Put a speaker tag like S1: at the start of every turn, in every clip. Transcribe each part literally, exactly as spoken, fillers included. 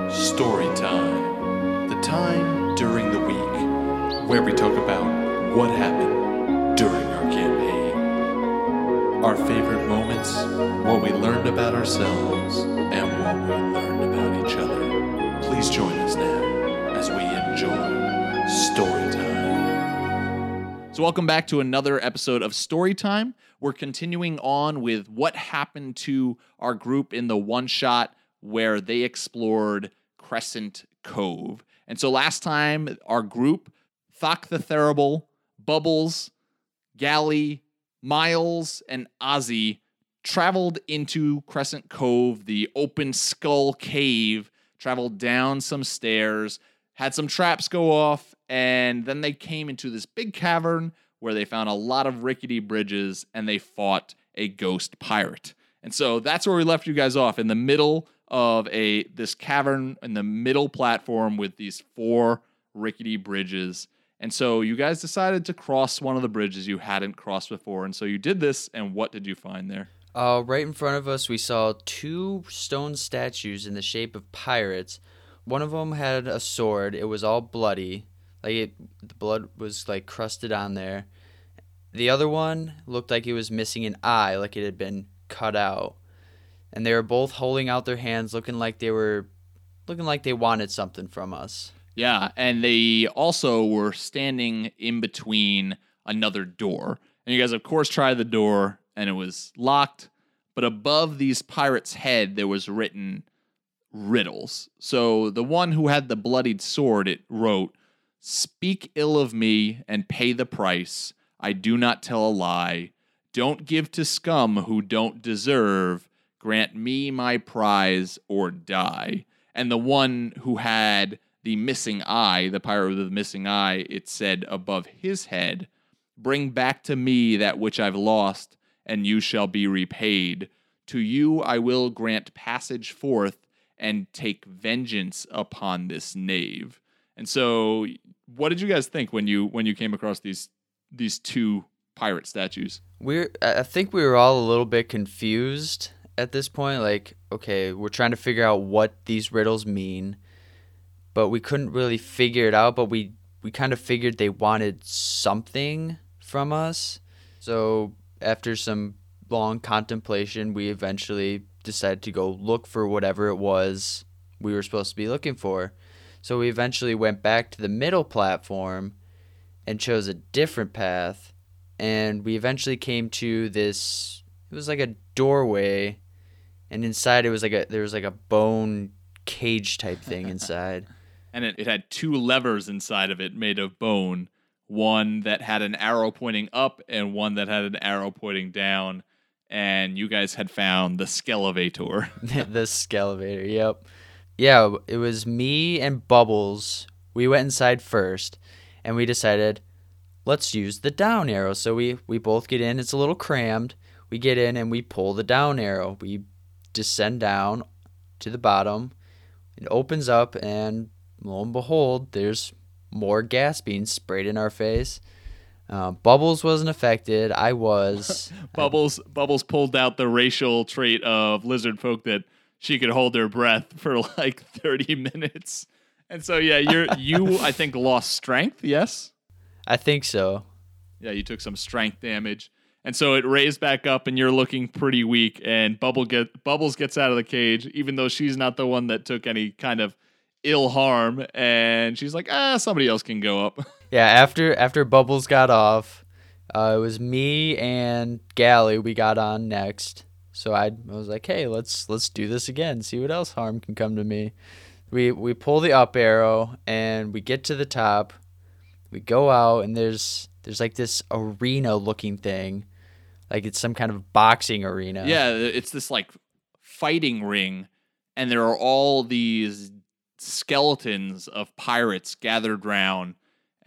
S1: Story time. The time during the week where we talk about what happened during our campaign. Our favorite moments, what we learned about ourselves, and what we learned about each other. Please join us now as we enjoy Story time.
S2: So welcome back to another episode of Storytime. We're continuing on with what happened to our group in the one-shot where they explored Crescent Cove. And so last time, our group, Thok the Terrible, Bubbles, Gally, Miles, and Ozzy traveled into Crescent Cove, the open skull cave, traveled down some stairs, had some traps go off, and then they came into this big cavern where they found a lot of rickety bridges and they fought a ghost pirate. And so that's where we left you guys off, in the middle of a this cavern, in the middle platform with these four rickety bridges. And so you guys decided to cross one of the bridges you hadn't crossed before. And so you did this, and what did you find there?
S3: Uh, right in front of us, we saw two stone statues in the shape of pirates. One of them had a sword. It was all bloody. Like, it, the blood was, like, crusted on there. The other one looked like it was missing an eye, like it had been cut out. And they were both holding out their hands, looking like they were, looking like they wanted something from us.
S2: Yeah, and they also were standing in between another door. And you guys, of course, tried the door, and it was locked. But above these pirates' head, there was written riddles. So the one who had the bloodied sword, it wrote, "Speak ill of me and pay the price. I do not tell a lie. Don't give to scum who don't deserve. Grant me my prize or die." And the one who had the missing eye, the pirate with the missing eye, it said above his head, "Bring back to me that which I've lost, and you shall be repaid. To you I will grant passage forth and take vengeance upon this knave." And so, what did you guys think when you when you came across these these two pirate statues?
S3: We're, I think we were all a little bit confused at this point. Like, okay, we're trying to figure out what these riddles mean, but we couldn't really figure it out. But we we kind of figured they wanted something from us. So after some long contemplation, we eventually decided to go look for whatever it was we were supposed to be looking for. So we eventually went back to the middle platform and chose a different path, and we eventually came to this, it was like a doorway, and inside it was like a there was like a bone cage type thing inside.
S2: And it, it had two levers inside of it made of bone, one that had an arrow pointing up and one that had an arrow pointing down. And you guys had found the Skelevator.
S3: The Skelevator, yep. Yeah, it was me and Bubbles. We went inside first, and we decided, let's use the down arrow. So we, we both get in. It's a little crammed. We get in, and we pull the down arrow. We descend down to the bottom. It opens up, and lo and behold, there's more gas being sprayed in our face. Uh, Bubbles wasn't affected. I was.
S2: Bubbles Bubbles pulled out the racial trait of lizard folk that she could hold her breath for like thirty minutes. And so, yeah, you're, you, I think, lost strength, yes?
S3: I think so.
S2: Yeah, you took some strength damage. And so it raised back up, and you're looking pretty weak, and Bubble get, Bubbles gets out of the cage, even though she's not the one that took any kind of ill harm, and she's like, ah, somebody else can go up.
S3: Yeah, after after Bubbles got off, uh, it was me and Gally we got on next. So I, I was like, hey, let's let's do this again, see what else harm can come to me. We we pull the up arrow, and we get to the top. We go out, and there's there's like this arena-looking thing. Like it's some kind of boxing arena.
S2: Yeah, it's this like fighting ring, and there are all these skeletons of pirates gathered round,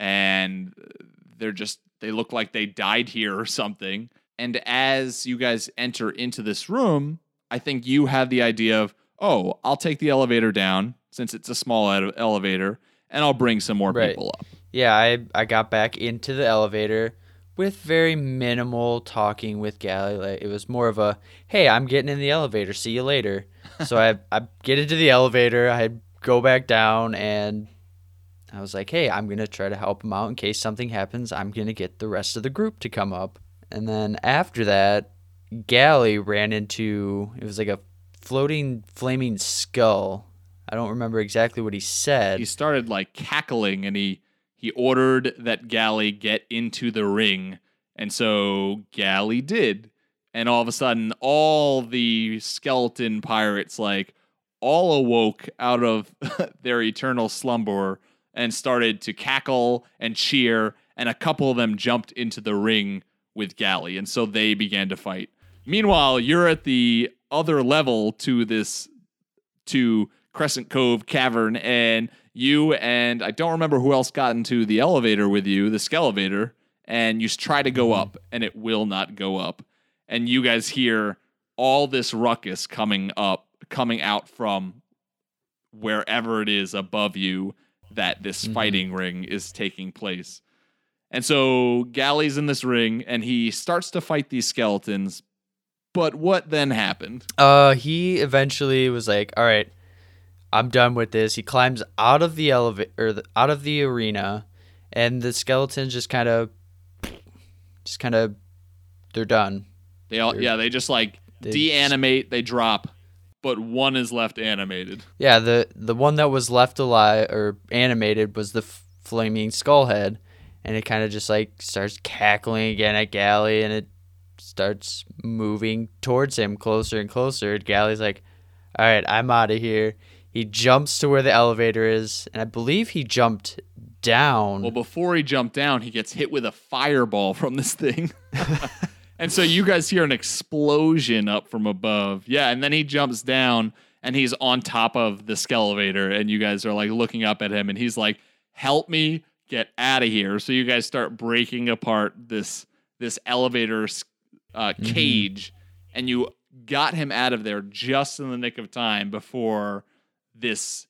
S2: and they're just, they look like they died here or something. And as you guys enter into this room, I think you have the idea of, oh, I'll take the elevator down since it's a small ele- elevator, and I'll bring some more
S3: Right.
S2: people up.
S3: Yeah, I I got back into the elevator with very minimal talking with Gally. Like, it was more of a, hey, I'm getting in the elevator, see you later. So I I get into the elevator, I go back down, and I was like, hey, I'm going to try to help him out in case something happens. I'm going to get the rest of the group to come up. And then after that, Gally ran into, it was like a floating, flaming skull. I don't remember exactly what he said.
S2: He started like cackling, and he, he ordered that Gally get into the ring. And so Gally did. And all of a sudden, all the skeleton pirates like all awoke out of their eternal slumber and started to cackle and cheer, and a couple of them jumped into the ring with Gally, and so they began to fight. Meanwhile, you're at the other level to this, to Crescent Cove Cavern, and you and I don't remember who else got into the elevator with you, the Skelevator, and you try to go up, and it will not go up. And you guys hear all this ruckus coming up, coming out from wherever it is above you that this mm-hmm. fighting ring is taking place. And so Gally's in this ring, and he starts to fight these skeletons. But what then happened?
S3: Uh, he eventually was like, all right, I'm done with this. He climbs out of the elevator, or the, out of the arena, and the skeletons just kind of, just kind of, they're done.
S2: They all, they're, yeah, they just like they de-animate, just, they drop, but one is left animated.
S3: Yeah, the the one that was left alive or animated was the f- flaming skull head, and it kind of just like starts cackling again at Gally, and it starts moving towards him closer and closer. Gally's like, all right, I'm out of here. He jumps to where the elevator is, and I believe he jumped down.
S2: Well, before he jumped down, he gets hit with a fireball from this thing. And so you guys hear an explosion up from above. Yeah, and then he jumps down, and he's on top of the Skelevator, and you guys are like looking up at him, and he's like, help me get out of here. So you guys start breaking apart this this elevator uh, mm-hmm. cage, and you got him out of there just in the nick of time before this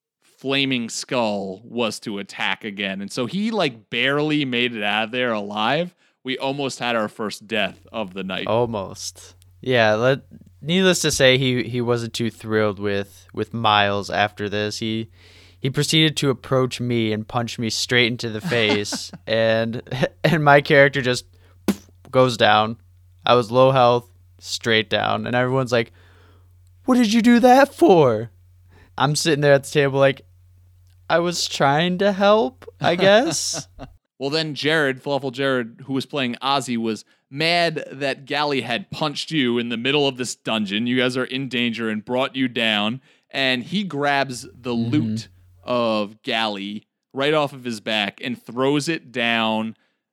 S2: flaming skull was to attack again. And so he like barely made it out of there alive. We almost had our first death of the night.
S3: Almost. Yeah, let, needless to say, he, he wasn't too thrilled with, with Miles after this. He he proceeded to approach me and punch me straight into the face, and and my character just goes down. I was low health, straight down, and everyone's like, what did you do that for? I'm sitting there at the table like, I was trying to help, I guess.
S2: Well, then Jared, Falafel Jared, who was playing Ozzy, was mad that Gally had punched you in the middle of this dungeon. You guys are in danger and brought you down. And he grabs the mm-hmm. loot of Gally right off of his back and throws it down,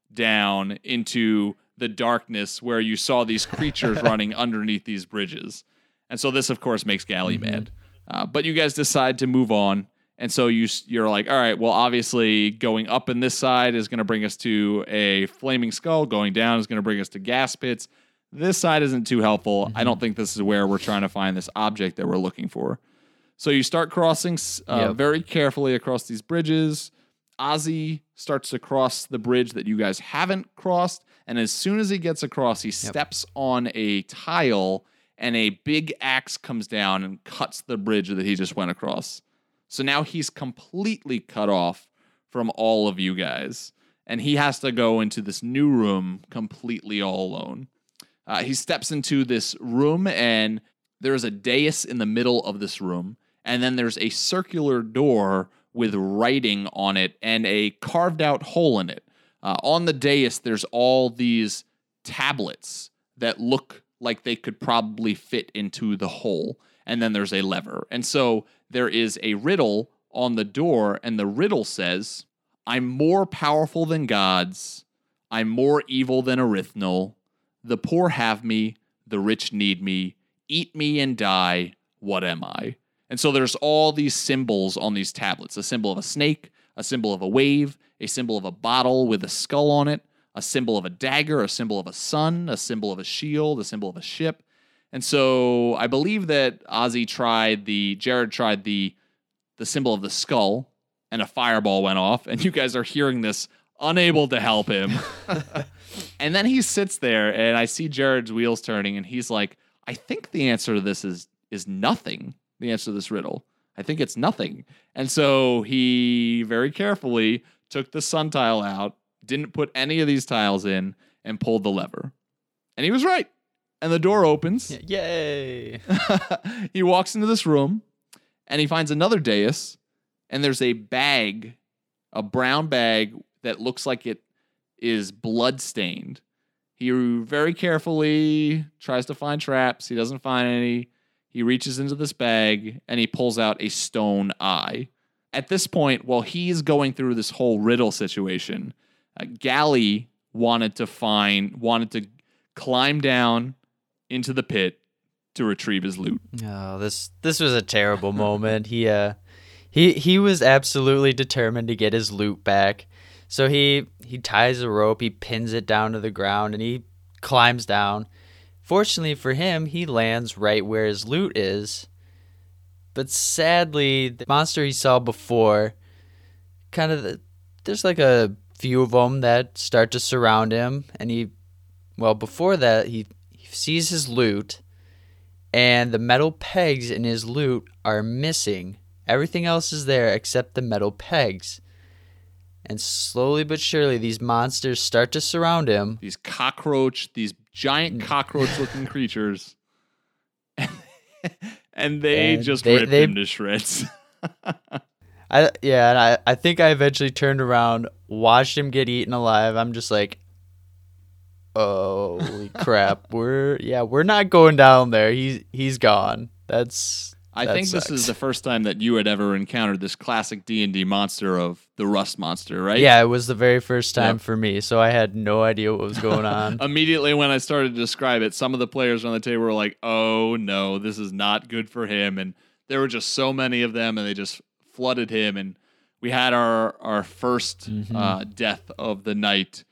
S2: down into the darkness where you saw these creatures running underneath these bridges. And so this, of course, makes Gally mm-hmm. mad. Uh, but you guys decide to move on. And so you, you're like, all right, well, obviously going up in this side is going to bring us to a flaming skull. Going down is going to bring us to gas pits. This side isn't too helpful. Mm-hmm. I don't think this is where we're trying to find this object that we're looking for. So you start crossing uh, yep. very carefully across these bridges. Ozzy starts to cross the bridge that you guys haven't crossed. And as soon as he gets across, he yep. steps on a tile, and a big axe comes down and cuts the bridge that he just went across. So now he's completely cut off from all of you guys, and he has to go into this new room completely all alone. Uh, he steps into this room, and there's a dais in the middle of this room, and then there's a circular door with writing on it and a carved out hole in it. Uh, on the dais, there's all these tablets that look like they could probably fit into the hole. And then there's a lever. And so there is a riddle on the door, and the riddle says, I'm more powerful than gods. I'm more evil than Erythnol. The poor have me. The rich need me. Eat me and die. What am I? And so there's all these symbols on these tablets. A symbol of a snake, a symbol of a wave, a symbol of a bottle with a skull on it, a symbol of a dagger, a symbol of a sun, a symbol of a shield, a symbol of a ship. And so I believe that Ozzy tried the, Jared tried the the symbol of the skull, and a fireball went off, and you guys are hearing this, unable to help him. And then he sits there, and I see Jared's wheels turning, and he's like, I think the answer to this is is nothing, the answer to this riddle. I think it's nothing. And so he very carefully took the sun tile out, didn't put any of these tiles in, and pulled the lever. And he was right. And the door opens.
S3: Yay!
S2: He walks into this room, and he finds another dais, and there's a bag, a brown bag that looks like it is blood-stained. He very carefully tries to find traps. He doesn't find any. He reaches into this bag, and he pulls out a stone eye. At this point, while he's going through this whole riddle situation, uh, Gally wanted to find, wanted to climb down into the pit to retrieve his loot.
S3: Oh, this this was a terrible moment. He uh he he was absolutely determined to get his loot back. So he he ties a rope, he pins it down to the ground, and he climbs down. Fortunately for him, he lands right where his loot is. But sadly, the monster he saw before, kind of, the, there's like a few of them that start to surround him. And he, well, before that, he, he sees his loot, and the metal pegs in his loot are missing. Everything else is there except the metal pegs. And slowly but surely, these monsters start to surround him.
S2: These cockroach, these giant cockroach-looking creatures. And they
S3: And
S2: just
S3: they-
S2: ripped
S3: they-
S2: him to shreds.
S3: I yeah, and I, I think I eventually turned around, watched him get eaten alive. I'm just like, holy crap, we're yeah, we're not going down there. He's he's gone. That's
S2: I
S3: that
S2: think this
S3: sucks.
S2: is the first time that you had ever encountered this classic D and D monster of the Rust Monster, right?
S3: Yeah, it was the very first time
S2: Yep.
S3: for me, so I had no idea what was going on.
S2: Immediately when I started to describe it, some of the players on the table were like, oh no, this is not good for him. And there were just so many of them, and they just flooded him. And we had our, our first
S3: Mhm.
S2: uh, death of the night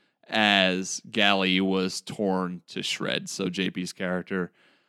S2: as Gally was torn to shreds. So J P's character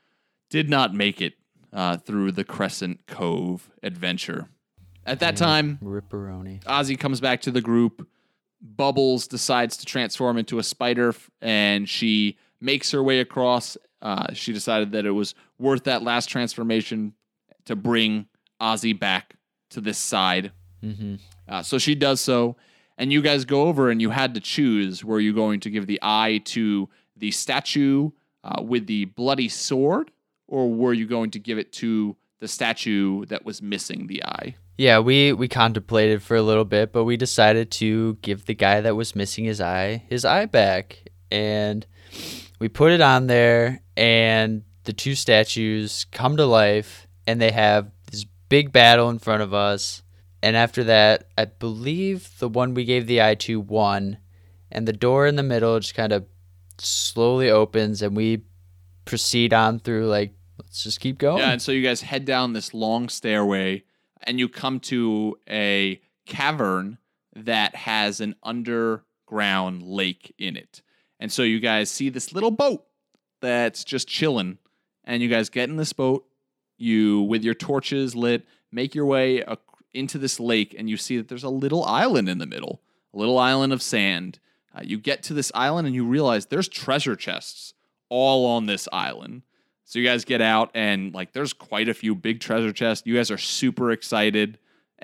S2: did not make it uh, through the Crescent Cove adventure. At that
S3: Yeah,
S2: time,
S3: Ripperoni.
S2: Ozzy comes back to the group. Bubbles decides to transform into a spider, f- and she makes her way across. Uh, she decided that it was worth that last transformation to bring Ozzy back to this side.
S3: Mm-hmm.
S2: Uh, so she does so, and you guys go over, and you had to choose: were you going to give the eye to the statue uh, with the bloody sword, or were you going to give it to the statue that was missing the eye?
S3: Yeah, we, we contemplated for a little bit, but we decided to give the guy that was missing his eye his eye back. And we put it on there, and the two statues come to life, and they have this big battle in front of us. And after that, I believe the one we gave the eye to won, and the door in the middle just kind of slowly opens, and we proceed on through, like, let's just keep going.
S2: Yeah, and so you guys head down this long stairway, and you come to a cavern that has an underground lake in it. And so you guys see this little boat that's just chilling, and you guys get in this boat. You, with your torches lit, make your way ac- into this lake, and you see that there's a little island in the middle, a little island of sand. Uh, you get to this island, and you realize there's treasure chests all on this island. So you guys get out, and like there's quite a few big treasure chests. You guys are super excited,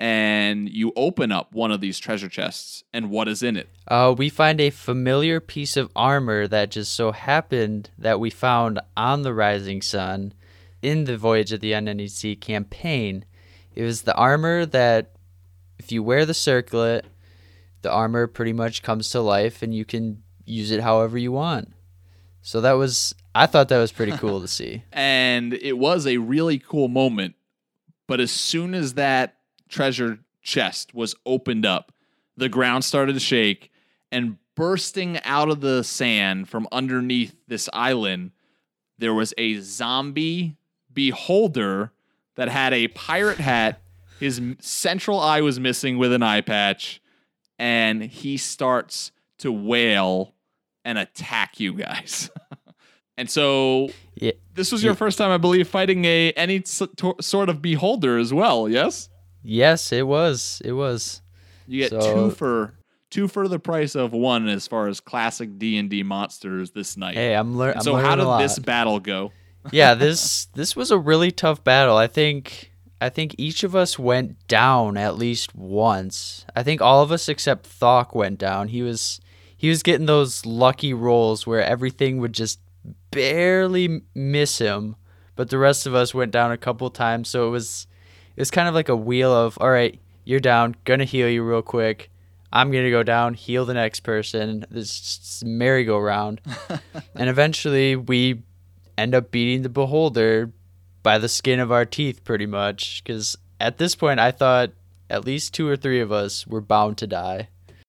S2: and you open up one of these treasure chests, and what is in it?
S3: Uh, we find a familiar piece of armor that just so happened that we found on the Rising Sun in the Voyage of the Unknown Sea campaign. It was the armor that, if you wear the circlet, the armor pretty much comes to life, and you can use it however you want. So that was, I thought that was pretty cool to see.
S2: And it was a really cool moment. But as soon as that treasure chest was opened up, the ground started to shake, and bursting out of the sand from underneath this island, there was a zombie beholder that had a pirate hat. His m- central eye was missing with an eye patch, and he starts to wail and attack you guys. And so
S3: Yeah.
S2: this was your
S3: Yeah.
S2: first time, I believe, fighting a any s- to- sort of beholder as well, yes?
S3: Yes, it was. It was.
S2: You get
S3: So-
S2: two for two for the price of one as far as classic D and D monsters this night.
S3: Hey, I'm, lear- I'm
S2: so
S3: learning
S2: how
S3: a lot.
S2: did this battle go?
S3: yeah, this this was a really tough battle. I think I think each of us went down at least once. I think all of us except Thok went down. He was he was getting those lucky rolls where everything would just barely miss him, but the rest of us went down a couple times. So it was it was kind of like a wheel of, all right, you're down, gonna heal you real quick. I'm going to go down, heal the next person. This merry-go-round. And eventually we end up beating the Beholder by the skin of our teeth pretty much. Because at this point, I thought at least two or three of us were bound to die.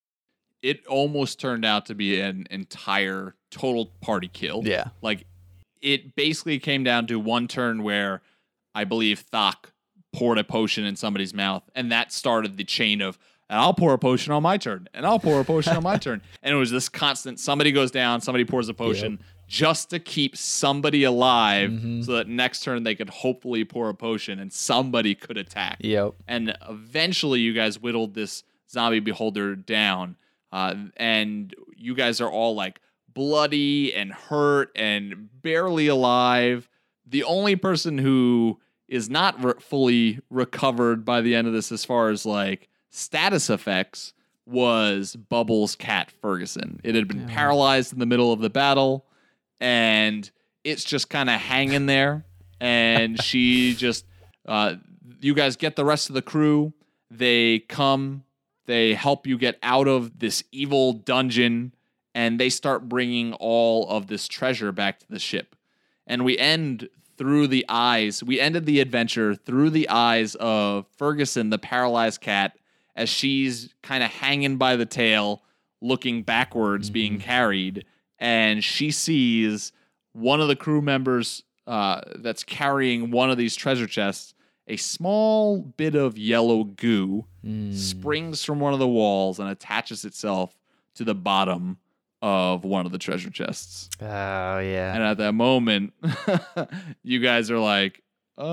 S2: It almost turned out to be an entire total party kill.
S3: Yeah.
S2: Like, it basically came down to one turn where I believe Thok poured a potion in somebody's mouth, and that started the chain of, and I'll pour a potion on my turn, and I'll pour a potion on my turn. And it was this constant, somebody goes down, somebody pours a potion, yep. just to keep somebody alive mm-hmm. so that next turn they could hopefully pour a potion and somebody could attack.
S3: Yep.
S2: And eventually you guys whittled this zombie beholder down, uh, and you guys are all like bloody and hurt and barely alive. The only person who is not re- fully recovered by the end of this as far as like status effects was Bubbles' cat, Ferguson. It had been yeah. paralyzed in the middle of the battle, and it's just kind of hanging there. And she just, uh, you guys get the rest of the crew. They come, they help you get out of this evil dungeon, and they start bringing all of this treasure back to the ship. And we end through the eyes, we ended the adventure through the eyes of Ferguson, the paralyzed cat, as she's kind of hanging by the tail, looking backwards, mm-hmm. being carried, and she sees one of the crew members uh, that's carrying one of these treasure chests. A small bit of yellow goo mm. springs from one of the walls and attaches itself to the bottom of one of the treasure chests.
S3: Oh, yeah.
S2: And at that moment, you guys are like,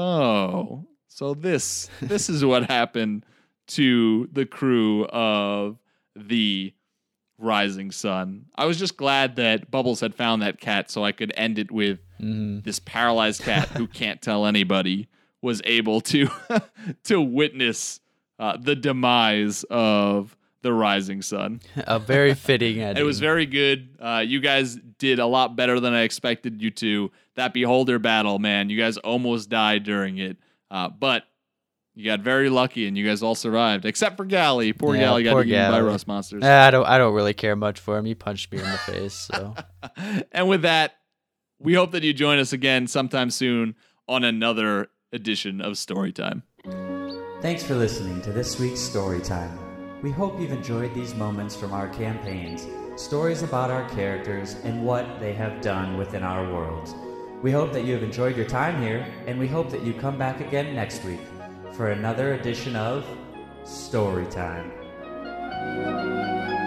S2: oh, so this this is what happened to the crew of the Rising Sun. I was just glad that Bubbles had found that cat so I could end it with mm-hmm. this paralyzed cat who can't tell anybody was able to to witness uh, the demise of the Rising Sun.
S3: A very fitting ending.
S2: It was very good. Uh, you guys did a lot better than I expected you to. That Beholder battle, man, you guys almost died during it. Uh, but you got very lucky, and you guys all survived, except for Gally. Poor yeah, Gally got eaten Gally. by rust monsters.
S3: Eh, I don't. I don't really care much for him. He punched me in the face. So.
S2: And with that, we hope that you join us again sometime soon on another edition of Storytime.
S4: Thanks for listening to this week's Storytime. We hope you've enjoyed these moments from our campaigns, stories about our characters and what they have done within our worlds. We hope that you have enjoyed your time here, and we hope that you come back again next week for another edition of Storytime.